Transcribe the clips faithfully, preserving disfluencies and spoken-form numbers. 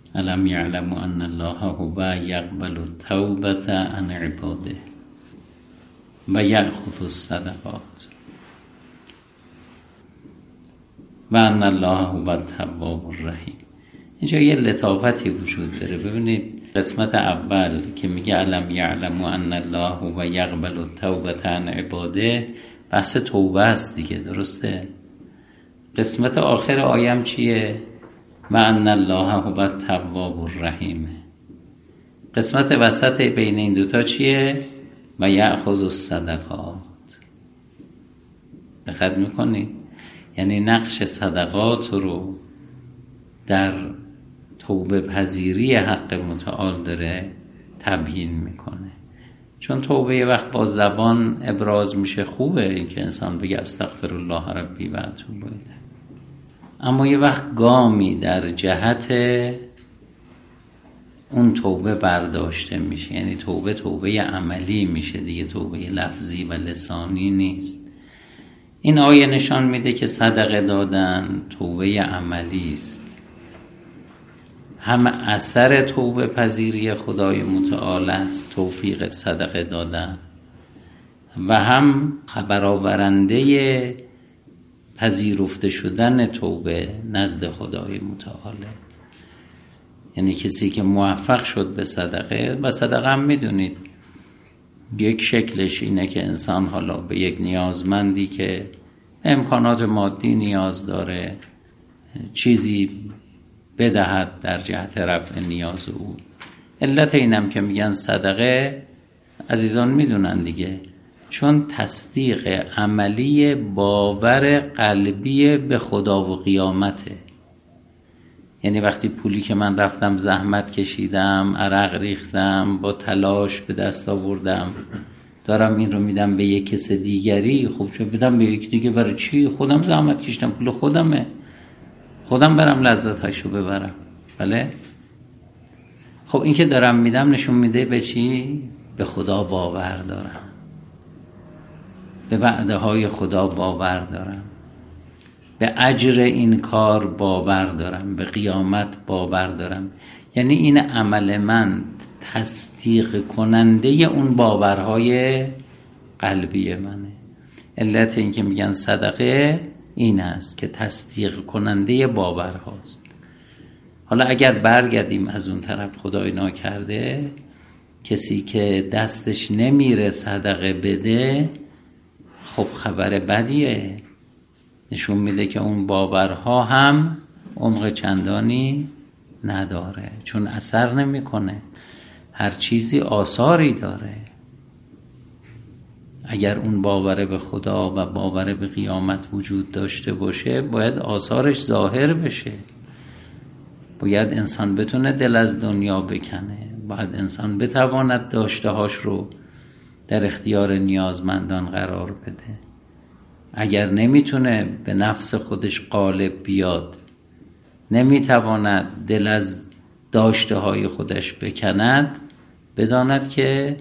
الم یعلموا ان الله هو یقبل التوبة عن عباده و یأخذ الصدقات و ان الله هو التواب الرحیم. اینجا یه لطافتی وجود داره. ببینید قسمت اول که میگه الم یعلموا ان الله هو یقبل التوبة عن عباده، بحث توبه است دیگه، درسته؟ قسمت آخر آیم چیه؟ و ان الله هو التواب الرحیم. قسمت وسط بین این دوتا چیه؟ و یأخذ الصدقات. دقت میکنید؟ یعنی نقش صدقات رو در توبه پذیری حق متعال داره تبیین میکنه. چون توبه یه وقت با زبان ابراز میشه، خوبه این که انسان بگه استغفر الله ربی و اتوب الیه، اما یه وقت گامی در جهت اون توبه برداشته میشه، یعنی توبه توبه عملی میشه دیگه، توبه لفظی و لسانی نیست. این آیه نشان میده که صدقه دادن توبه عملی است، هم اثر توبه پذیری خدای متعال است توفیق صدقه دادن، و هم خبرآورنده پذیرفته شدن توبه نزد خدای متعاله. یعنی کسی که موفق شد به صدقه، و صدقه هم میدونید یک شکلش اینه که انسان حالا به یک نیازمندی که امکانات مادی نیاز داره چیزی بدهد در جهت رفع نیاز او. علت اینم که میگن صدقه، عزیزان میدونن دیگه، چون تصدیق عملی باور قلبی به خدا و قیامته. یعنی وقتی پولی که من رفتم زحمت کشیدم، عرق ریختم، با تلاش به دست آوردم، دارم این رو میدم به یک کس دیگری، خب چون بدم به یک دیگه برای چی؟ خودم زحمت کشیدم، پول خودمه، خودم برم لذت‌هاشو ببرم. بله؟ خب این که دارم میدم نشون میده به چی؟ به خدا باور دارم، به وعده های خدا باور دارم، به اجر این کار باور دارم، به قیامت باور دارم. یعنی این عمل من تصدیق کننده اون باورهای قلبی منه. علت این که میگن صدقه این است که تصدیق کننده باورهاست. حالا اگر برگردیم از اون طرف، خدای ناکرده کسی که دستش نمیره صدقه بده، خب خبر بدیه، نشون میده که اون باورها هم عمق چندانی نداره، چون اثر نمیکنه. هر چیزی آثاری داره. اگر اون باور به خدا و باور به قیامت وجود داشته باشه، باید آثارش ظاهر بشه. باید انسان بتونه دل از دنیا بکنه، باید انسان بتواند داشته هاش رو در اختیار نیازمندان قرار بده. اگر نمیتونه به نفس خودش غالب بیاد، نمیتواند دل از داشته های خودش بکند، بداند که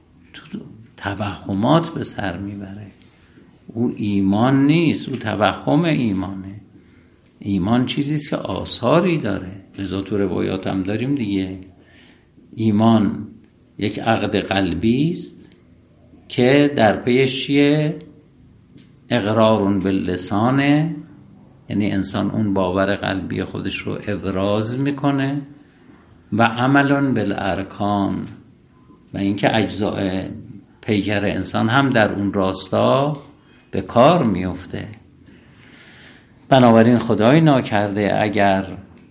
توهمات به سر میبره. او ایمان نیست، او توهم ایمانه. ایمان چیزیست که آثاری داره. لذا تو روایات هم داریم دیگه، ایمان یک عقد قلبی است که در پیش چیه؟ اقرارون باللسانه، یعنی انسان اون باور قلبی خودش رو ابراز میکنه، و عملون بالارکان، و اینکه اجزاء پیکر انسان هم در اون راستا به کار میفته. بنابراین خدای ناکرده اگر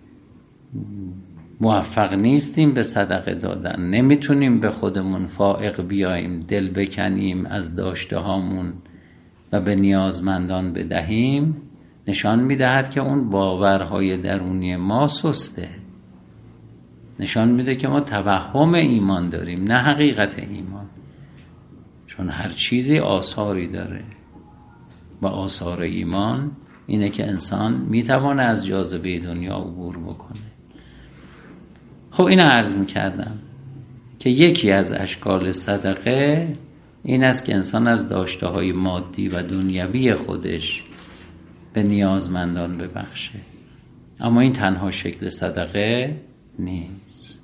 موفق نیستیم به صدقه دادن، نمیتونیم به خودمون فائق بیاییم، دل بکنیم از داشته هامون و به نیازمندان بدهیم، نشان میدهد که اون باورهای درونی ما سسته. نشان میده که ما توهم ایمان داریم، نه حقیقت ایمان. چون هر چیزی آثاری داره، و آثار ایمان اینه که انسان میتوانه از جاذبه دنیا عبور بکنه. خب این عرض میکردم که یکی از اشکال صدقه این است که انسان از داشته های مادی و دنیوی خودش به نیازمندان ببخشه. اما این تنها شکل صدقه نیست.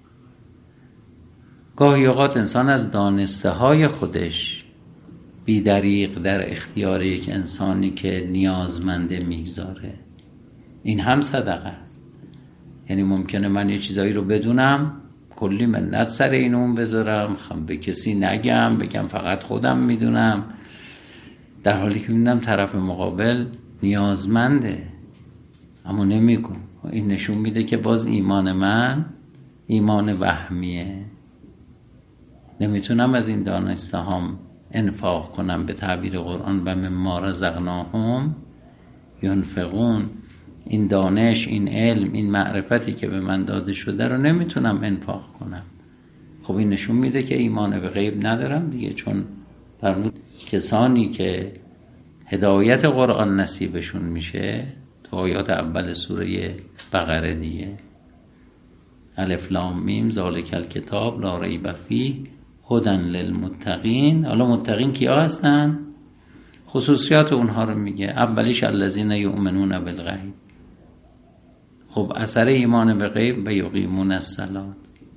گاهی اوقات انسان از دانسته های خودش بی دریغ در اختیار یک انسانی که نیازمنده میگذاره. این هم صدقه است. یعنی ممکنه من یه چیزایی رو بدونم، کلی منت سر این اون بذارم، خب به کسی نگم، بگم فقط خودم میدونم، در حالی که میدونم طرف مقابل نیازمنده اما نمیگم. این نشون میده که باز ایمان من ایمان وهمیه. نمیتونم از این دانسته هام انفاق کنم. به تعبیر قرآن و مما رزقناهم ینفقون، این دانش، این علم، این معرفتی که به من داده شده رو نمیتونم انفاق کنم. خب این نشون میده که ایمان به غیب ندارم دیگه. چون فرمود کسانی که هدایت قرآن نصیبشون میشه، تو آیات اول سوره بقره دیگه، الف لام میم ذالک الکتاب لا ریب فیه هدی للمتقین. حالا متقین کیا هستن؟ خصوصیات اونها رو میگه. اولیش الذین یؤمنون بالغیب. خب اثر ایمان به غیب و یقیمون الصلاة.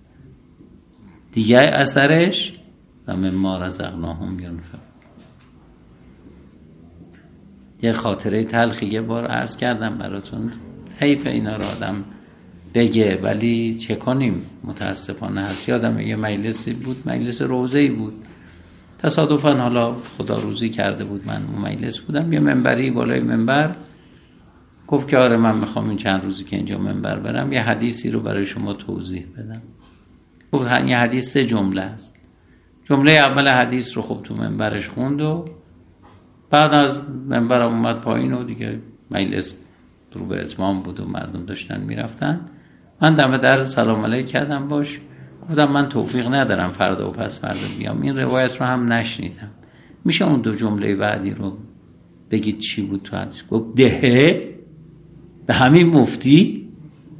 دیگه اثرش و مما رزقناهم ینفقون. یه خاطره تلخی یه بار عرض کردم براتون، حیف اینا رو آدم بگه ولی چه کنیم، متاسفانه هست. یادم یه مجلسی بود، مجلس روزه‌ای بود، تصادفاً حالا خدا روزی کرده بود من اون مجلس بودم. یه منبری بالای منبر گفت که آره من میخوام این چند روزی که اینجا منبر برم یه حدیثی رو برای شما توضیح بدم. گفت یه حدیث سه جمله است. جمله اول حدیث رو خب تو منبرش خوند و بعد از منبر اومد پایین و دیگه مجلس رو به اتمام بود و مردم داشتن میرفتن. من دم در سلام علیک کردم باش، گفتم من توفیق ندارم فردا و پس فردا بیام، این روایت رو هم نشنیدم، میشه اون دو جمله بعدی رو بگید چی بود تو حدیث؟ گفت دهه به همین مفتی.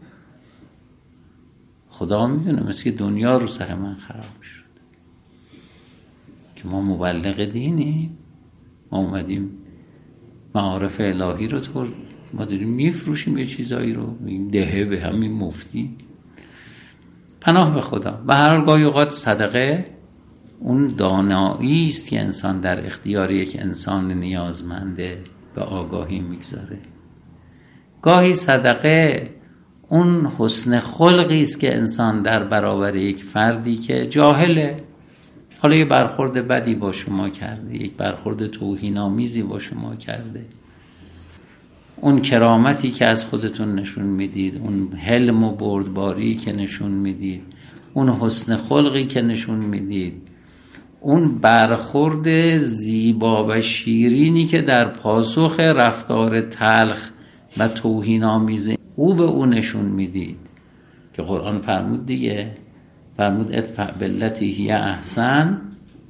خدا میدونه مثل که دنیا رو سر من خراب شد که ما مبلغ دینیم، ما اومدیم معارف الهی رو تو ما داریم میفروشیم، یه چیزایی رو میگیم دهه به همین مفتی. پناه به خدا. و هر گاهی اوقات صدقه اون دانایی است که انسان در اختیار یک انسان نیازمنده به آگاهی میگذاره. گاهی صدقه اون حسن خلقی است که انسان در برابر یک فردی که جاهله، حالا یه برخورد بدی با شما کرده، یک برخورد توهین‌آمیزی با شما کرده، اون کرامتی که از خودتون نشون میدید، اون حلم و بردباری که نشون میدید، اون حسن خلقی که نشون میدید، اون برخورد زیبا و شیرینی که در پاسخ رفتار تلخ و توهین‌آمیز او به او نشون میدید که قرآن فرمود دیگه، فرمود ادفع بالتی هی احسن،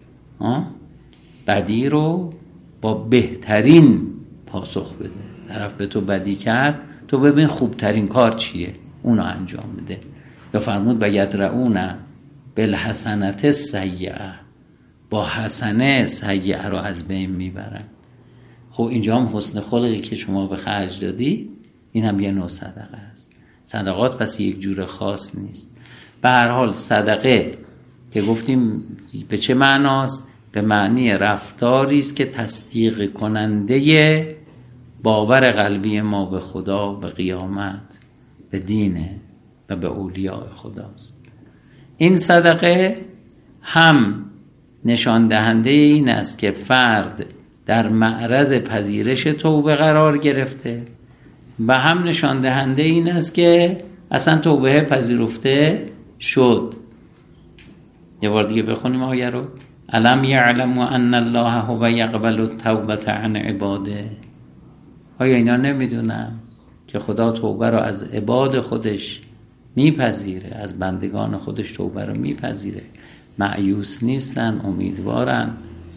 بدی رو با بهترین پاسخ بده. طرف به تو بدی کرد، تو ببین خوبترین کار چیه اونو انجام بده. یا فرمود و یدرؤون بالحسنة السیئة، با حسنه سیئه رو از بین میبرن. خب اینجا هم حسن خلقی که شما به خرج دادی، این هم یه نوع صدقه است. صدقات پس یک جور خاص نیست. به هر حال صدقه که گفتیم به چه معناست؟ به معنی رفتاری است که تصدیق کننده باور قلبی ما به خدا، به قیامت، به دینه و به اولیاء خداست. این صدقه هم نشان دهنده این است که فرد در معرض پذیرش توبه قرار گرفته و هم نشان دهنده این است که اصلا توبه پذیرفته شد. یه بار دیگه بخونیم آیه رو. الم یعلم ان الله هو یقبل التوبه عن عباده. آیا اینا نمیدونن که خدا توبه رو از عباد خودش میپذیره، از بندگان خودش توبه رو میپذیره، مایوس نیستن، امیدوارن.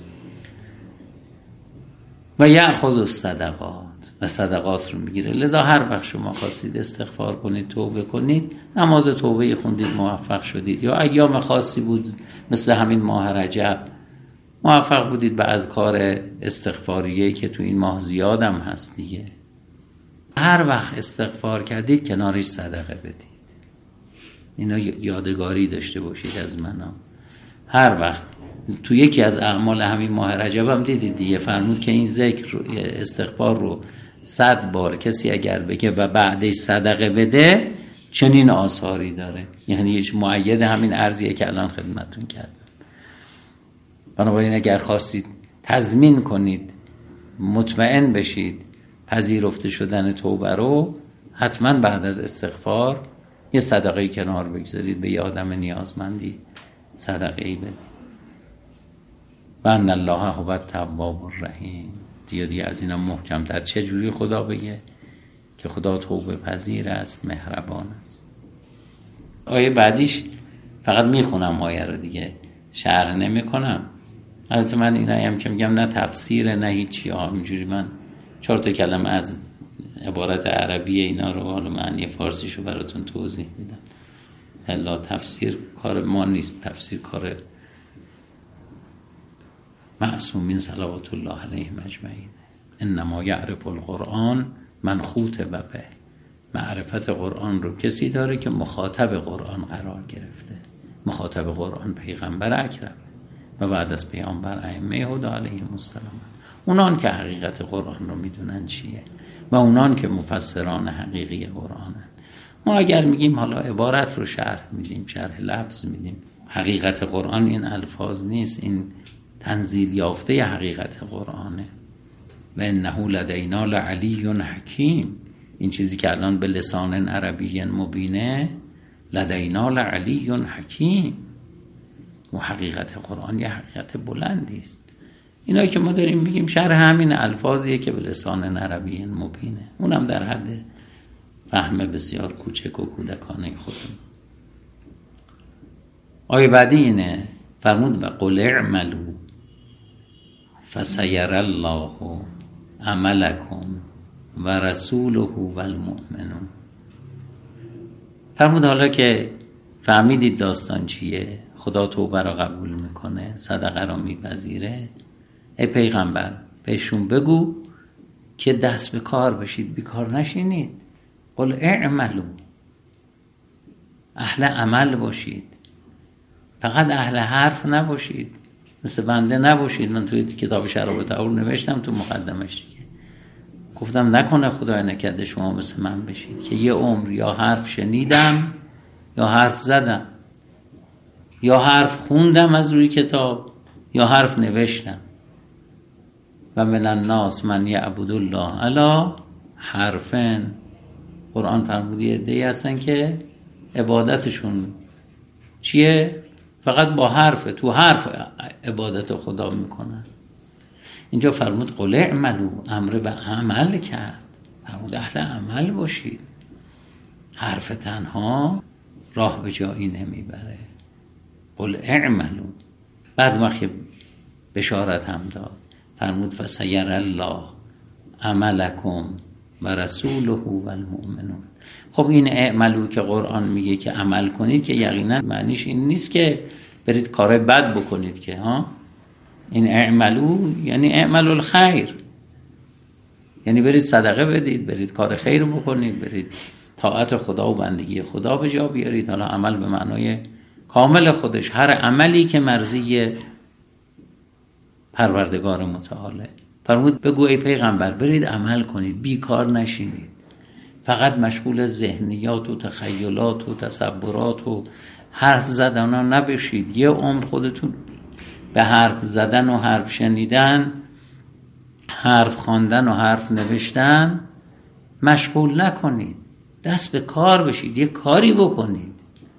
و یأخذ الصدقات، و صدقات رو میگیره. لذا هر وقت شما خواستید استغفار کنید، توبه کنید، نماز توبه خوندید، موفق شدید، یا ایام خاصی بود مثل همین ماه رجب موفق بودید به اذکار استغفاریه که تو این ماه زیادم هست دیگه، هر وقت استغفار کردید کنارش صدقه بدید. اینا یادگاری داشته باشید از من ها. هر وقت تو یکی از اعمال همین ماه رجب هم دیدید دیگه، فرمود که این ذکر استغفار رو صد بار کسی اگر بگه و بعدش صدقه بده چنین آثاری داره. یعنی هیچ مؤید همین عرضیه که الان خدمتتون کردم. بنابراین اگر خواستید تضمین کنید، مطمئن بشید پذیرفته شدن توبه رو، حتما بعد از استغفار یه صدقه کنار بگذارید، به یه آدم نیازمندی صدقه ای بدید. و ان الله هو التواب الرحیم. دیگه دیگه از اینا محکم تر چه جوری خدا بگه که خدا توبه پذیر است، مهربان است. آیه بعدیش فقط میخونم آیه رو دیگه شرح نمی کنم. البته من اینا هم که میگم نه تفسیر نه هیچی، همینجوری من چهار تا کلمه از عبارت عربی اینا رو حالا معنی فارسیشو براتون توضیح میدم. الا تفسیر کار ما نیست، تفسیر کار معصومین صلوات الله علیهم اجمعین. انما یعرف القرآن من خوطب به. معرفت قرآن رو کسی داره که مخاطب قرآن قرار گرفته. مخاطب قرآن پیغمبر اکرم و بعد از پیامبر ائمه هدی علیهم السلام. اونان که حقیقت قرآن رو میدونن چیه و اونان که مفسران حقیقی قرآنن. ما اگر میگیم حالا عبارت رو شرح میدیم، شرح لفظ میدیم، حقیقت قرآن این الفاظ نیست، این تنزیل یافته حقیقت قرآنه. و انه لدینا لعلی حکیم. این چیزی که الان به لسان عربی مبینه، لدینا لعلی حکیم. و حقیقت قرآن یه حقیقت بلندی است. اینایی که ما داریم میگیم شرح همین الفاظیه که به لسان عربی مبینه، اونم در حد فهم بسیار کوچک و کودکانه خودمون. آیه بعدی اینه، فرمود و قل اعملوا فسیر الله عملکم و رسوله و المؤمنون. فرمود حالا که فهمیدید داستان چیه، خدا توبه را قبول میکنه، صدقه را میپذیره، ای پیغمبر بهشون بگو که دست به کار بشید، بیکار نشینید. قل اعملوا، اهل عمل باشید، فقط اهل حرف نباشید، مثل بنده نباشید. من توی کتاب شراب التعارف نوشتم تو مقدمش دیگه، گفتم نکنه خدای نکرده شما مثل من بشید که یه عمر یا حرف شنیدم یا حرف زدم، یا حرف خوندم از روی کتاب یا حرف نوشتم. و من الناس من یعبد الله علی حرفن. قرآن فرمودی عده‌ای هستن که عبادتشون چیه؟ فقط با حرف، تو حرف عبادت خدا میکنن. اینجا فرمود قل اعملوا، امر به عمل کرد، فرمود اهل عمل باشید. حرف تنها راه به جایی نمیبره. قل اعملوا. بعد وقتی بشارت هم داد فرمود فسیر الله عملکم و رسوله و المؤمنون. خب این اعملو که قرآن میگه که عمل کنید، که یقینا معنیش این نیست که برید کار بد بکنید که ها. این اعملو یعنی اعملوا الخیر، یعنی برید صدقه بدید، برید کار خیر بکنید، برید طاعت خدا و بندگی خدا به جا بیارید. حالا عمل به معنای کامل خودش، هر عملی که مرضی پروردگار متعاله. فرمود بگو ای پیغمبر برید عمل کنید، بیکار نشینید، فقط مشغول ذهنیات و تخیلات و تصورات و حرف زدن ها نبشید. یه عمر خودتون به حرف زدن و حرف شنیدن، حرف خواندن و حرف نوشتن مشغول نکنید، دست به کار بشید، یه کاری بکنید،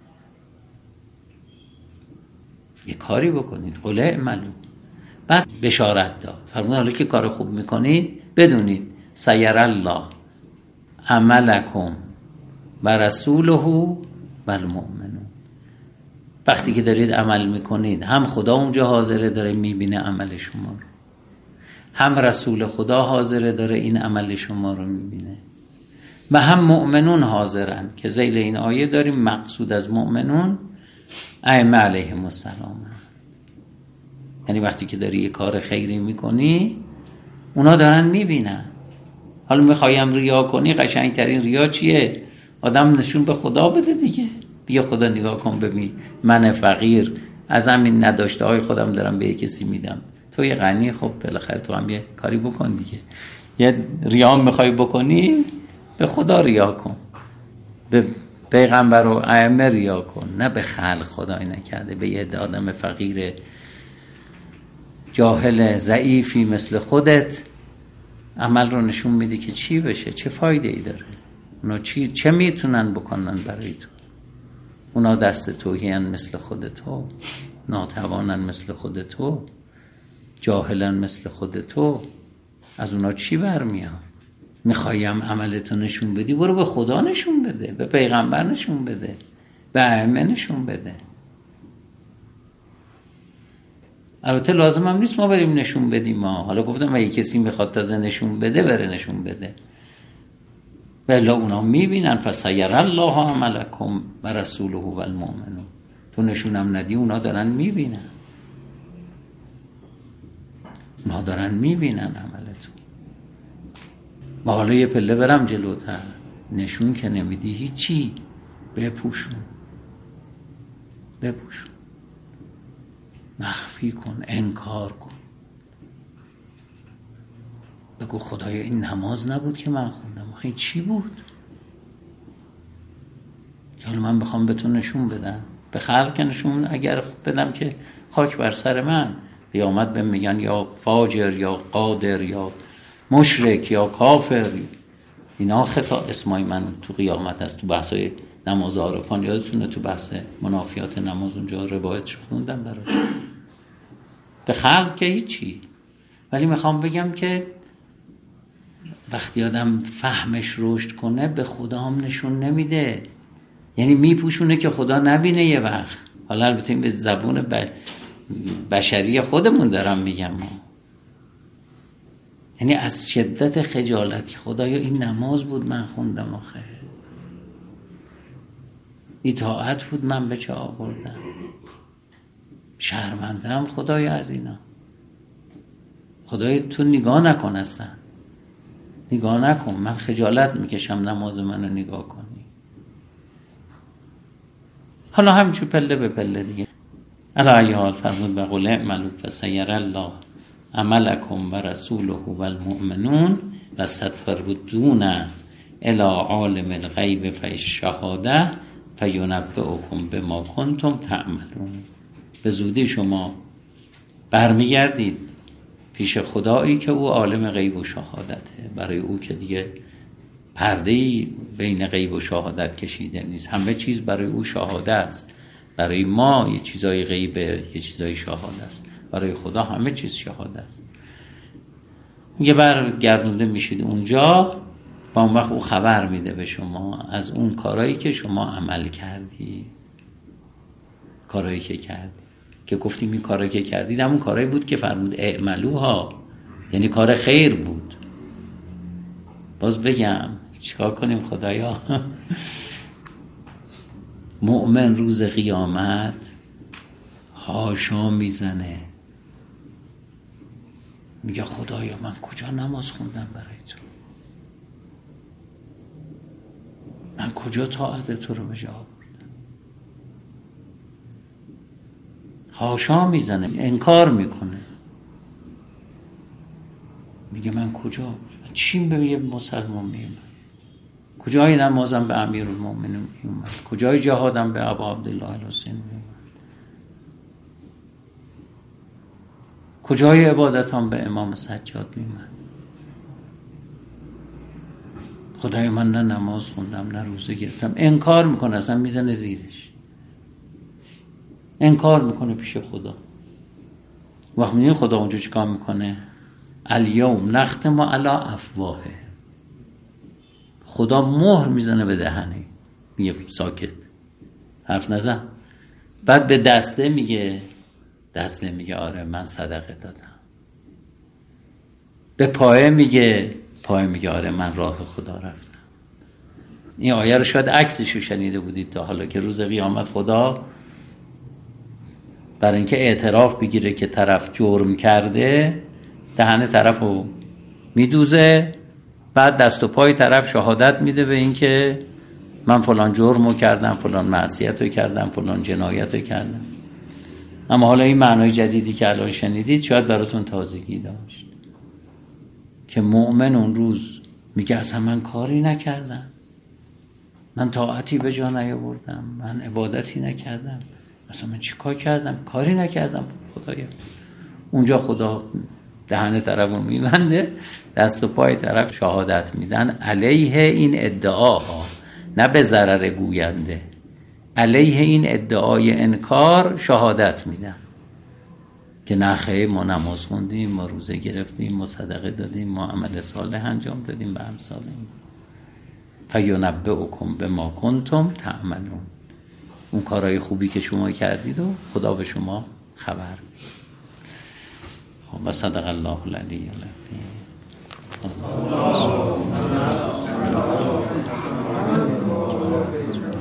یه کاری بکنید. قل اعملوا. بعد بشارت داد، فرمود حالا که کار خوب میکنید بدونید سیر الله عملکم و رسوله و المؤمنون. وقتی که دارید عمل میکنید هم خدا اونجا حاضره داره میبینه عمل شما رو، هم رسول خدا حاضره داره این عمل شما رو میبینه، و هم مؤمنون حاضرن که ذیل این آیه داریم مقصود از مؤمنون ائمه علیهم السلام. یعنی وقتی که داری یه کار خیری میکنی اونا دارن میبینن. حالا میخوایم ریا کنی، قشنگترین ریا چیه؟ آدم نشون به خدا بده دیگه. بیا خدا نگاه کن ببین من فقیر از همین نداشته های خودم دارم به کسی میدم، تو یه غنی، خب بالاخره تو هم یه کاری بکن دیگه. یه ریا میخوای بکنی به خدا ریا کن، به پیغمبر و ائمه ریا کن، نه به خلق. خدای نکرده به یه آدم فقیر جاهل ضعیفی مثل خودت عمل رو نشون میدی که چی بشه، چه فایده ای داره، اونا چی چه میتونن بکنن برای تو؟ اونا دست توهین مثل خود تو، ناتوانن مثل خود تو، جاهلن مثل خود تو، از اونا چی برمیاد؟ میخوایم عملتو نشون بدی، برو به خدا نشون بده، به پیغمبر نشون بده، به ائمه نشون بده. البته لازم هم نیست ما بریم نشون بدیم ما. حالا گفتم اگه کسی میخواد تازه نشون بده بره نشون بده، بله اونا میبینن فسیر الله عملکم و رسوله و المؤمنون. تو نشونم ندی اونا دارن میبینن، اونا دارن میبینن عملتو. و حالا یه پله برم جلوتر، نشون که نمیدی هیچی، بپوشون بپوشون مخفی کن، انکار کن، بگو خدایا این نماز نبود که من خوندم، این چی بود؟ حالا من بخوام به تو نشون بدم، به خلق نشون اگر بدم که خاک بر سر من، قیامت بهم میگن یا فاجر یا قادر یا مشرک یا کافر، اینا خطا اسمای من تو قیامت هست. تو بحثای نماز عارفان یادتونه تو بحث منافیات نماز اونجا روایتش خوندم برات. به خلق که هیچی، ولی میخوام بگم که وقتی آدم فهمش رشد کنه به خدا هم نشون نمیده، یعنی میپوشونه که خدا نبینه یه وقت. حالا البته این به زبون بشری خودمون دارم میگم ما. یعنی از شدت خجالت خدایا این نماز بود من خوندم، آخه اطاعت بود من به چه آوردم، شرمندم خدایا از اینا. خدایا تو نگاه نکن، اصلا نگاه نکن، من خجالت میکشم نماز منو نگاه کنی. حالا همچون پله به پله دیگه. علا ای حال فرمود به قول اعملوا فسیر الله عملکم و رسوله و المؤمنون و ستردون الی عالم الغیب فالشهاده فینبئکم بما کنتم تعملون. به زودی شما برمیگردید پیش خدایی که او عالم غیب و شهادته، برای او که دیگه پرده‌ای بین غیب و شهادت کشیده نیست، همه چیز برای او شهاده است. برای ما یه چیزای غیبه، یه چیزای شهاده است، برای خدا همه چیز شهاده است. یه بر گردونده میشید اونجا، با اون وقت او خبر میده به شما از اون کارهایی که شما عمل کردی، کارهایی که کردی که گفتیم این کارهایی که کردید همون کارهایی بود که فرمود اعملوها، یعنی کار خیر بود. باز بگم چیکار کنیم خدایا؟ مؤمن روز قیامت هاشا میزنه، میگه خدایا من کجا نماز خوندم برای تو، من کجا طاعت تو رو به جا آوردم. هاشا میزنه، انکار میکنه، میگه من کجا چیم به یه مسلمان میومد، کجای نمازم به امیرالمومنین میومد، کجای جهادم به ابا عبدالله الحسین میومد، کجای عبادتم به امام سجاد میومد. خدای من نه نماز خوندم نه روزه گرفتم. انکار میکنه، اصلا میزنه زیرش، انکار میکنه پیش خدا. وقت میدین خدا اونجا چیکار میکنه؟ الیوم نختم علی افواه، خدا مهر میزنه به دهنه، میگه ساکت، حرف نزن. بعد به دسته میگه، دسته میگه آره من صدقه دادم. به پایه میگه، پایه میگه آره من راه خدا رفتم. این آیه رو شاید عکسشو شنیده بودید تا حالا که روز قیامت خدا برای اینکه اعتراف بگیره که طرف جرم کرده دهن طرفو میدوزه، بعد دست و پای طرف شهادت میده به این که من فلان جرمو کردم، فلان معصیتو کردم، فلان جنایتو کردم. اما حالا این معنای جدیدی که الان شنیدید شاید براتون تازگی داشت که مؤمن اون روز میگه اصلا من کاری نکردم، من طاعتی به جا نیاوردم، من عبادتی نکردم، اصلا من چی کار کردم؟ کاری نکردم خدایا. اونجا خدا دهن طرف رو میبنده، دست و پای طرف شهادت میدن علیه این ادعاها، نه به ضرر گوینده، علیه این ادعای انکار شهادت میدن که نخیر ما نماز خوندیم، ما روزه گرفتیم، ما صدقه دادیم، ما عمل صالح انجام دادیم به امثال این. فینبئکم بما کنتم تعملون، اون کارهای خوبی که شما کردید و خدا به شما خبر. و صدق الله العلی العظیم.